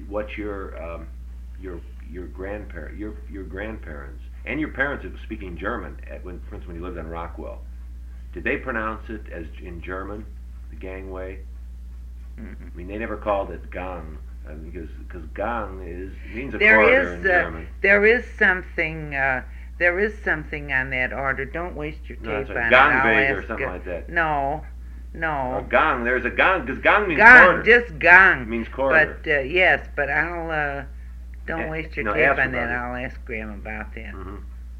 what your grandparents and your parents were speaking German for instance, when you lived in Rockwell. Did they pronounce it as in German, the gangway? I mean, they never called it Gang, because Gang means a corridor in German. There is something. There is something on that order. Don't waste your No, tape it's on a it. I'll Gangweg or ask. something like that. No, Or no. Gang, there's a Gang, because Gang means Gang, corridor. just gang. It means corridor. But yes, but I'll don't Yeah, waste your no, tape ask on that. about it. I'll ask Graham about that. Hmm.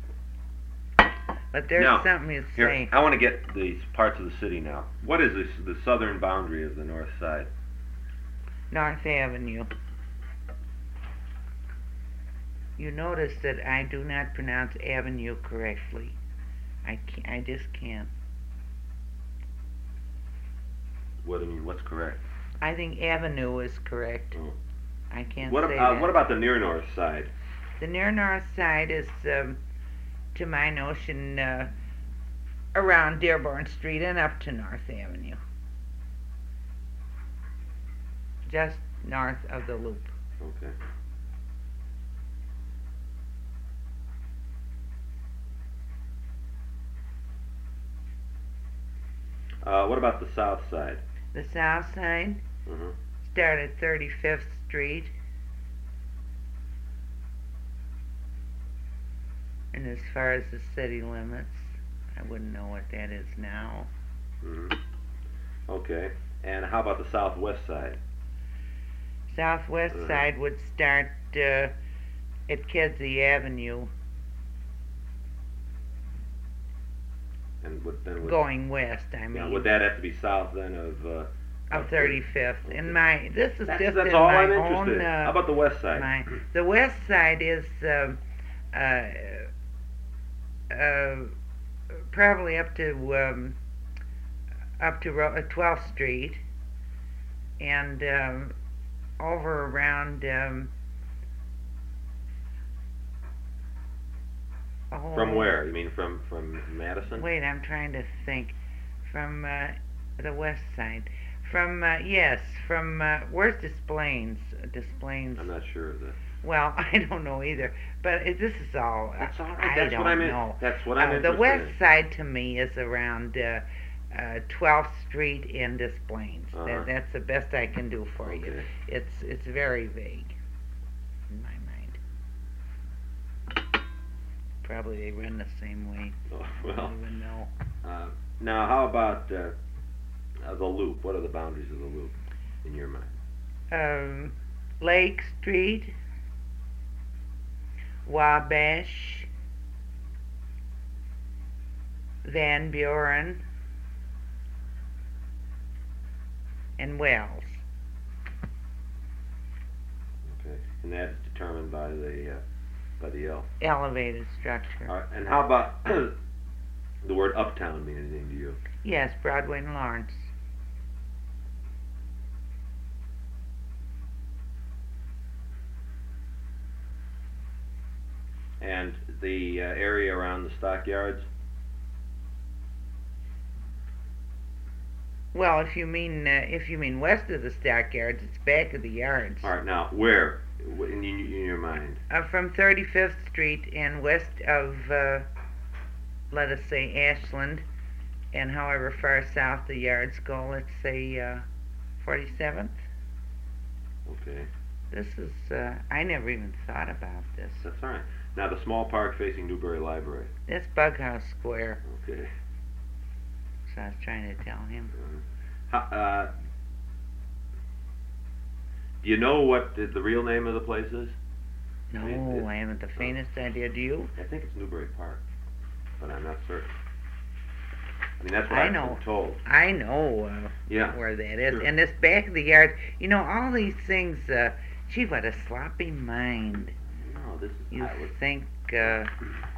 But there's Now, something you Here, say. I want to get these parts of the city now. What is this, the southern boundary of the north side? North Avenue. You notice that I do not pronounce avenue correctly. I just can't. What do you mean? What's correct? I think avenue is correct. Oh. I can't What say about that. what about the near north side? The near north side is, to my notion, around Dearborn Street and up to North Avenue. Just north of the loop. Okay. What about the south side? The south side Hmm. start at 35th Street. And as far as the city limits, I wouldn't know what that is now. Hmm. Okay. And how about the southwest side? Southwest side would start at Kedzie Avenue, And going west. I yeah, mean, would that have to be south then of 35th. Okay. In my, this is just that's in all my I'm own. interested in. How about the west side? The west side is probably up to 12th Street, and over around. From where? You mean from Madison? Wait, I'm trying to think. From the west side. From yes, from where's Desplaines? Desplaines. I'm not sure of that. Well, I don't know either. But this is all. That's all right. I That's don't what I'm know. That's what I'm interested The west in. side to me is around 12th Street and Desplaines. Uh-huh. That's the best I can do for you. Okay. It's very vague in my mind. Probably they run the same way. Oh, I well, don't even know. now how about the loop? What are the boundaries of the loop in your mind? Lake Street, Wabash, Van Buren, and Wells. Okay, and that's determined by the L. Elevated structure. All right, and how about the word uptown mean anything to you? Yes, Broadway and Lawrence. And the area around the stockyards? Well, if you mean west of the stockyards, it's back of the yards. All right, now where in your mind? From 35th Street and west of, let us say, Ashland, and however far south the yards go, let's say 47th. Okay, This is, I never even thought about this. that's all right. Now the small park facing Newberry Library. That's Bughouse Square, Okay. so I was trying to tell him. Do you know what the real name of the place is? No, it- I haven't the faintest idea. Do you? I think it's Newbury Park, but I'm not certain. I mean, that's what I I've know. been told. I know Yeah. where that is. Sure. And this back of the yard, you know, all these things, gee, what a sloppy mind. No, this is. You I would, think